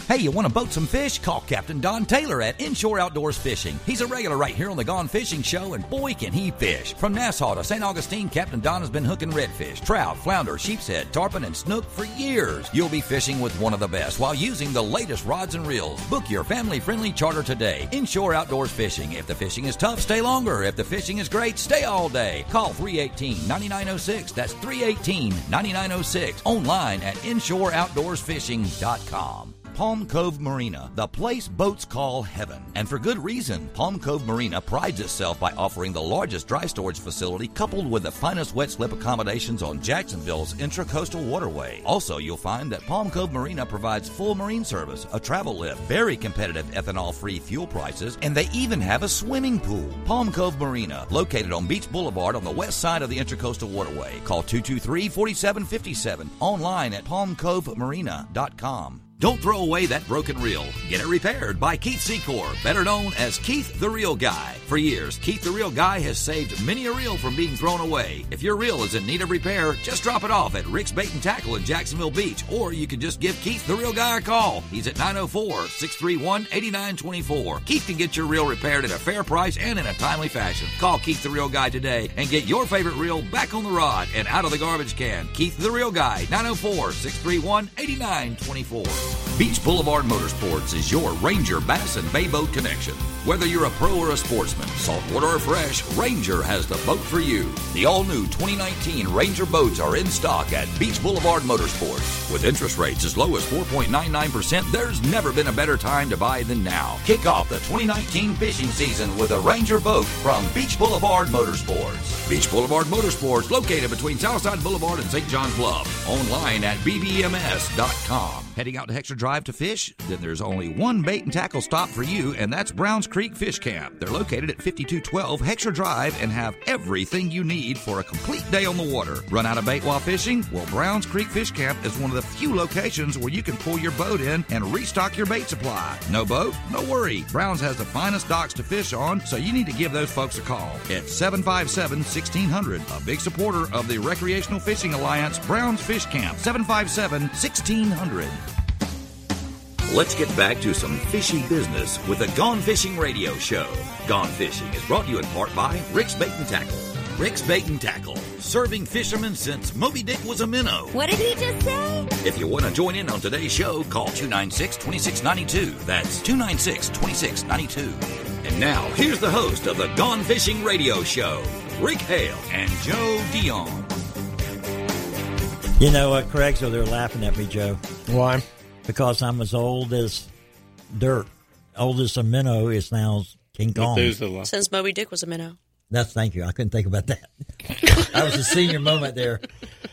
Hey, you want to boat some fish? Call Captain Don Taylor at Inshore Outdoors Fishing. He's a regular right here on the Gone Fishing Show, and boy, can he fish. From Nassau to St. Augustine, Captain Don has been hooking redfish, trout, flounder, sheepshead, tarpon, and snook for years. You'll be fishing with one of the best while using the latest rods and reels. Book your family-friendly charter today. Inshore Outdoors Fishing. If the fishing is tough, stay longer. If the fishing is great, stay all day. Call 318-9906. That's 318-9906. Online at InshoreOutdoorsFishing.com. Palm Cove Marina, the place boats call heaven. And for good reason. Palm Cove Marina prides itself by offering the largest dry storage facility coupled with the finest wet slip accommodations on Jacksonville's intracoastal waterway. Also, you'll find that Palm Cove Marina provides full marine service, a travel lift, very competitive ethanol-free fuel prices, and they even have a swimming pool. Palm Cove Marina, located on Beach Boulevard on the west side of the intracoastal waterway. Call 223-4757. Online at palmcovemarina.com. Don't throw away that broken reel. Get it repaired by Keith Secor, better known as Keith the Reel Guy. For years, Keith the Reel Guy has saved many a reel from being thrown away. If your reel is in need of repair, just drop it off at Rick's Bait and Tackle in Jacksonville Beach, or you can just give Keith the Reel Guy a call. He's at 904-631-8924. Keith can get your reel repaired at a fair price and in a timely fashion. Call Keith the Reel Guy today and get your favorite reel back on the rod and out of the garbage can. Keith the Reel Guy, 904-631-8924. Beach Boulevard Motorsports is your Ranger Bass and Bay Boat connection. Whether you're a pro or a sportsman, saltwater or fresh, Ranger has the boat for you. The all-new 2019 Ranger boats are in stock at Beach Boulevard Motorsports. With interest rates as low as 4.99%, there's never been a better time to buy than now. Kick off the 2019 fishing season with a Ranger boat from Beach Boulevard Motorsports. Beach Boulevard Motorsports, located between Southside Boulevard and St. John's Bluff. Online at bbms.com. Heading out to Heckscher Drive to fish? Then there's only one bait and tackle stop for you, and that's Browns Creek Fish Camp. They're located at 5212 Heckscher Drive and have everything you need for a complete day on the water. Run out of bait while fishing? Well, Browns Creek Fish Camp is one of the few locations where you can pull your boat in and restock your bait supply. No boat? No worry. Browns has the finest docks to fish on, so you need to give those folks a call at 757-1600. A big supporter of the Recreational Fishing Alliance, Browns Fish Camp, 757-1600. Let's get back to some fishy business with the Gone Fishing Radio Show. Gone Fishing is brought to you in part by Rick's Bait and Tackle. Rick's Bait and Tackle, serving fishermen since Moby Dick was a minnow. What did he just say? If you want to join in on today's show, call 296-2692. That's 296-2692. And now, here's the host of the Gone Fishing Radio Show, Rick Hale and Joe Dion. You know what, Craig? So they're laughing at me, Joe. Why? Because I'm as old as dirt. Oldest a minnow is now King Kong. Since Moby Dick was a minnow. Thank you. I couldn't think about that. That was a senior moment there.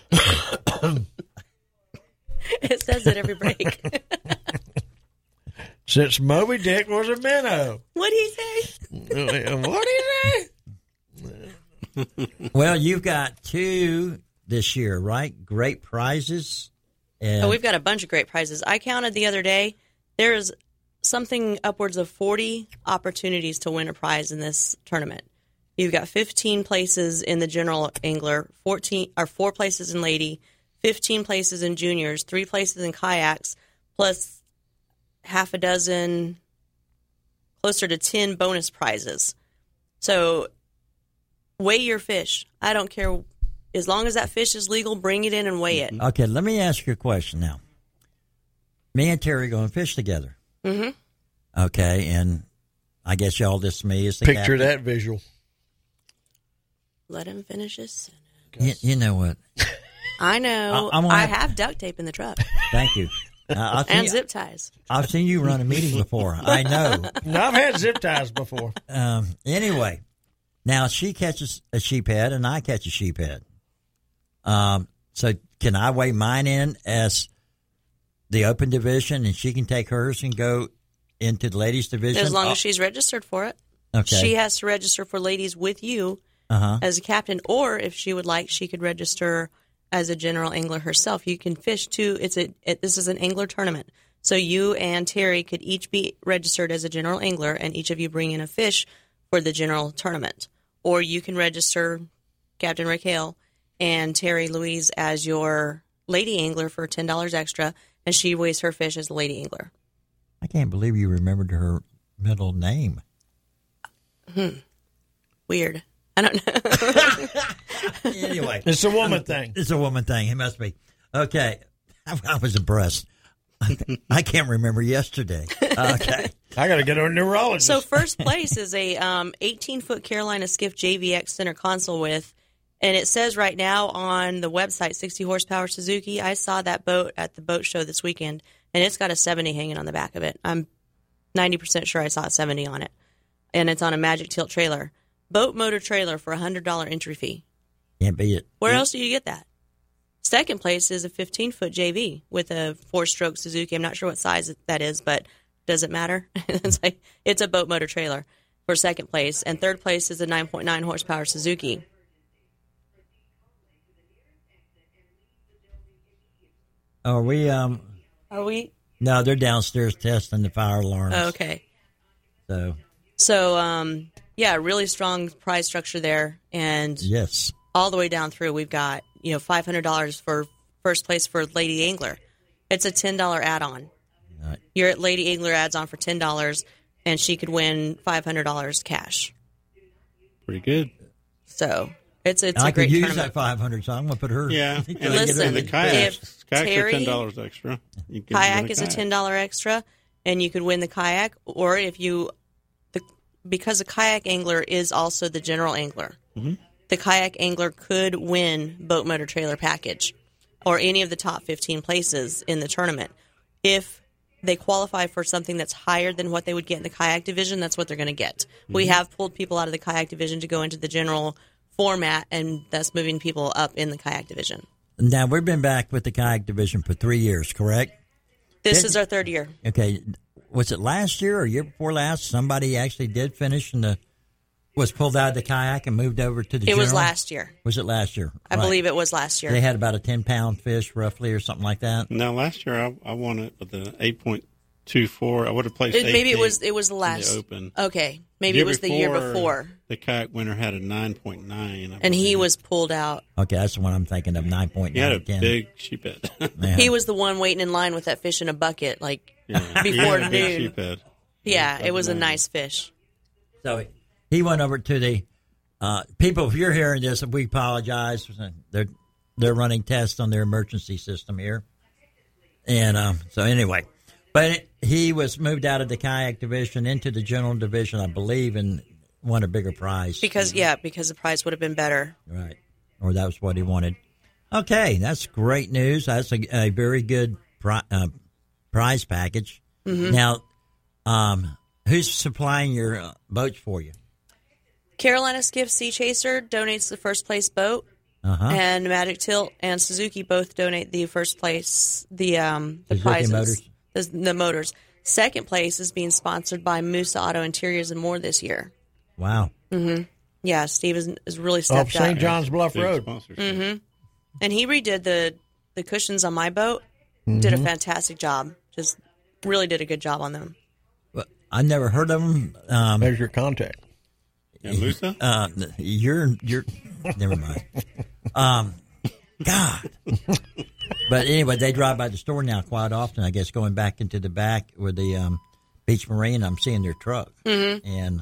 It says it every break. Since Moby Dick was a minnow. What did he say? What did he say? Well, you've got 2 this year, right? Great prizes. And we've got a bunch of great prizes. I counted the other day. There's something upwards of 40 opportunities to win a prize in this tournament. You've got 15 places in the general angler, 4 places in lady, 15 places in juniors, 3 places in kayaks, plus half a dozen, closer to 10 bonus prizes. So weigh your fish. I don't care. As long as that fish is legal, bring it in and weigh it. Okay, let me ask you a question now. Me and Terry going to fish together. Mm-hmm. Okay, and I guess y'all just me as the Picture captain. that visual. Let him finish his sentence. You know what? I know. I have duct tape in the truck. Thank you. And zip ties. I've seen you run a meeting before. I know. No, I've had zip ties before. Anyway, now she catches a sheephead and I catch a sheephead. So can I weigh mine in as the open division and she can take hers and go into the ladies division? As long as she's registered for it. Okay. She has to register for ladies with you as a captain, or if she would like, she could register as a general angler herself. You can fish too. This is an angler tournament. So you and Terry could each be registered as a general angler and each of you bring in a fish for the general tournament. Or you can register Captain Rick Hale and Terry Louise as your lady angler for $10 extra, and she weighs her fish as a lady angler. I can't believe you remembered her middle name. Weird. I don't know. Anyway. It's a woman thing. It's a woman thing. It must be. Okay. I was impressed. I can't remember yesterday. Okay. I got to get a neurologist. So first place is a 18-foot Carolina Skiff JVX center console width, and it says right now on the website 60 horsepower Suzuki. I saw that boat at the boat show this weekend, and it's got a 70 hanging on the back of it. I'm 90% sure I saw a 70 on it, and it's on a Magic Tilt trailer. Boat motor trailer for $100 entry fee. Can't beat it. Where else do you get that? Second place is a 15-foot JV with a 4-stroke Suzuki. I'm not sure what size that is, but does it matter? It's a boat motor trailer for second place. And third place is a 9.9 horsepower Suzuki. Are we? Are we? No, they're downstairs testing the fire alarms. Oh, okay. So, yeah, really strong prize structure there. And yes, all the way down through, we've got, $500 for first place for Lady Angler. It's a $10 add-on. Right. Your Lady Angler adds on for $10, and she could win $500 cash. Pretty good. So it's I a great could use tournament. that 500, so I'm going to put her. Yeah. And listen, the kayaks are Terry- $10 extra. You can Kayak win is a $10 extra, and you could win the kayak. Or if you, because the kayak angler is also the general angler, the kayak angler could win boat motor trailer package or any of the top 15 places in the tournament. If they qualify for something that's higher than what they would get in the kayak division, that's what they're going to get. We have pulled people out of the kayak division to go into the general format, and that's moving people up in the kayak division. Now, we've been back with the kayak division for 3 years, correct? This is our third year. Okay. Was it last year or year before last? Somebody actually did finish and was pulled out of the kayak and moved over to the It general? was last year. Was it last year? I believe it was last year. They had about a 10-pound fish, roughly, or something like that? No, last year I won it with an 8.24. I would have placed Maybe it was 8th the last. in the Open. Okay. Maybe it was the year before. The kayak winner had a 9.9. And he was pulled out. Okay, that's the one I'm thinking of, 9.9. He had a big sheephead. Yeah. He was the one waiting in line with that fish in a bucket, Yeah. He before had a big noon. sheephead. Yeah, it was a nice fish. So he went over to the people. If you're hearing this, we apologize. They're running tests on their emergency system here, and so anyway, but he was moved out of the kayak division into the general division, I believe, and won a bigger prize. Because the prize would have been better. Right, or that was what he wanted. Okay, that's great news. That's a very good prize package. Mm-hmm. Now, who's supplying your boats for you? Carolina Skiff Sea Chaser donates the first place boat, and Magic Tilt and Suzuki both donate the first place, the prizes, motors. The motors. Second place is being sponsored by Musa Auto Interiors and More this year. Wow. Mm-hmm. Yeah, Steve is really stepped up. St. John's Bluff Road. Mm-hmm. And he redid the cushions on my boat. Did a fantastic job. Just really did a good job on them. Well, I never heard of them. There's your contact. Yeah, Musa? You're never mind. God. But anyway, they drive by the store now quite often. I guess going back into the back with the Beach Marine, I'm seeing their truck. Mm-hmm. And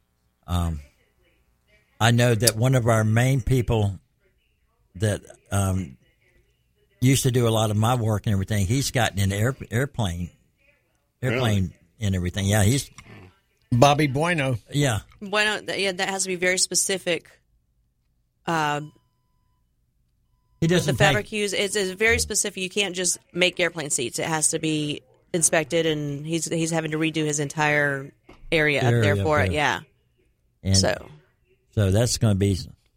I know that one of our main people that used to do a lot of my work and everything, he's gotten an airplane Really? and everything. Yeah, he's Bobby Bueno. Yeah. Bueno, that has to be very specific. He doesn't the fabric used is very specific. You can't just make airplane seats. It has to be inspected, and he's having to redo his entire area up there for it. Yeah. And so that's going to be.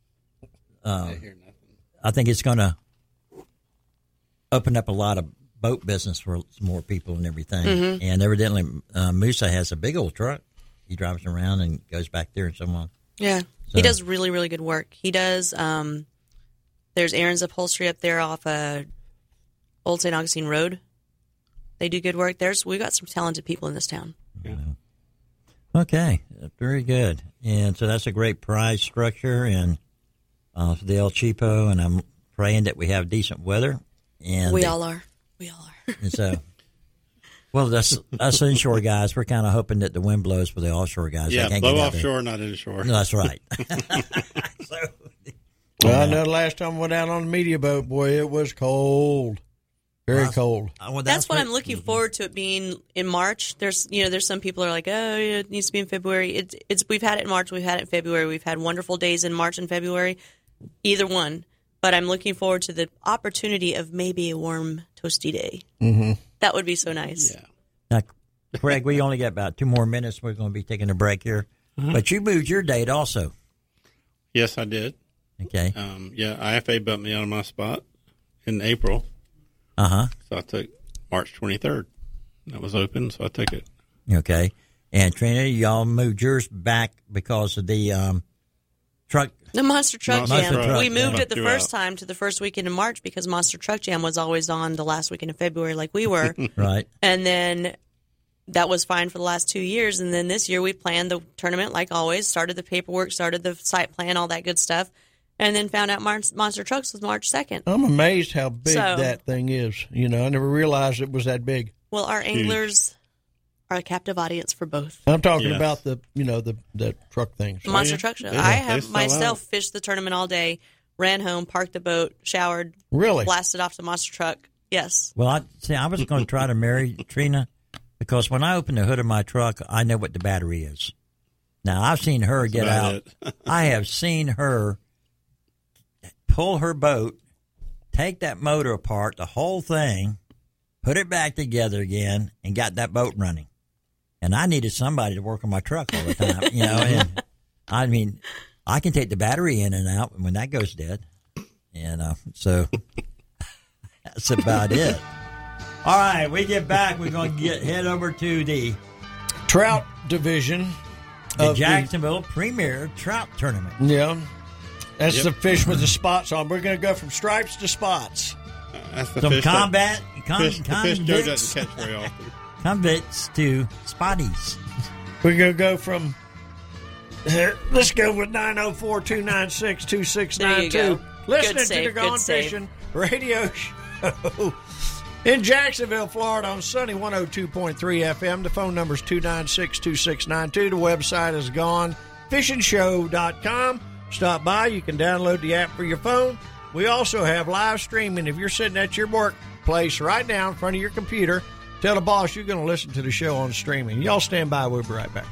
I think it's going to open up a lot of boat business for some more people and everything. Mm-hmm. And evidently, Musa has a big old truck. He drives around and goes back there and so on. Yeah, he does really, really good work. He does. There's Aaron's Upholstery up there off Old St. Augustine Road. They do good work. We've got some talented people in this town. Yeah. Okay, very good. And so that's a great prize structure and for the El Cheapo, and I'm praying that we have decent weather. And we all are. And so Well, us inshore guys, we're kind of hoping that the wind blows for the offshore guys. Yeah, they can't blow get out there. offshore, not inshore. No, that's right. Well, I know the last time I went out on a media boat, boy, it was cold. Very cold. That's what I'm looking forward to, it being in March. There's some people are like, oh, it needs to be in February. We've had it in March, we've had it in February, we've had wonderful days in March and February, either one. But I'm looking forward to the opportunity of maybe a warm, toasty day. Mm-hmm. That would be so nice. Yeah. Now, Craig, we only got about 2 more minutes. We're going to be taking a break here. Mm-hmm. But you moved your date also. Yes, I did. Okay. IFA bumped me out of my spot in April. Uh-huh. So I took March 23rd. That was open, so I took it. Okay. And Trina, y'all moved yours back because of the truck. The Monster Truck Jam. We moved it the Throughout. first time to the first weekend in March because Monster Truck Jam was always on the last weekend of February like we were. Right. And then that was fine for the last 2 years. And then this year we planned the tournament like always, started the paperwork, started the site plan, all that good stuff, and then found out Monster Trucks was March 2nd. I'm amazed how big that thing is. I never realized it was that big. Well, our anglers are a captive audience for both. I'm talking about the truck things. Monster Truck Show. I have myself fished the tournament all day, ran home, parked the boat, showered, blasted off the Monster Truck. Yes. Well, I was going to try to marry Trina because when I open the hood of my truck, I know what the battery is. Now, I've seen her get out. I have seen her pull her boat, take that motor apart, the whole thing, put it back together again, and got that boat running. And I needed somebody to work on my truck all the time, And I mean, I can take the battery in and out when that goes dead, So that's about it. All right, we get back. We're going to head over to the Trout Division, the Jacksonville Premier Trout Tournament. Yeah. That's the fish with the spots on. We're going to go from stripes to spots. That's the Some fish combat. fish Joe doesn't catch very often. Convicts to spotties. We're going to go from, let's go with 904-296-2692. Listening to the Gone Fishing Radio Show in Jacksonville, Florida on Sunny 102.3 FM. The phone number is 296-2692. The website is gonefishingshow.com. Stop by. You can download the app for your phone. We also have live streaming. If you're sitting at your workplace right now in front of your computer, tell the boss you're going to listen to the show on streaming. Y'all stand by. We'll be right back.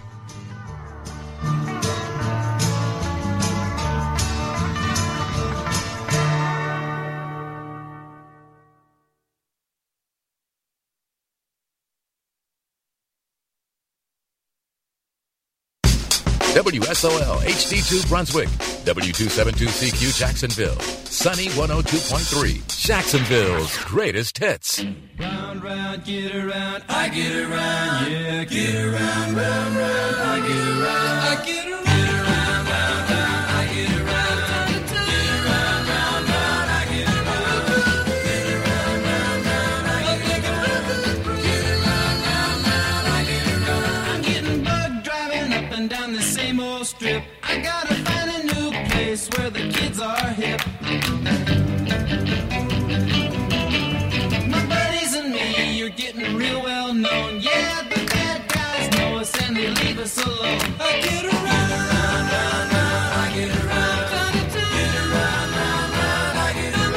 WSOL HD2 Brunswick, W272CQ Jacksonville, Sunny 102.3, Jacksonville's greatest hits. Round, round, get around, I get around, yeah, get around, round, round, I get around, I get around.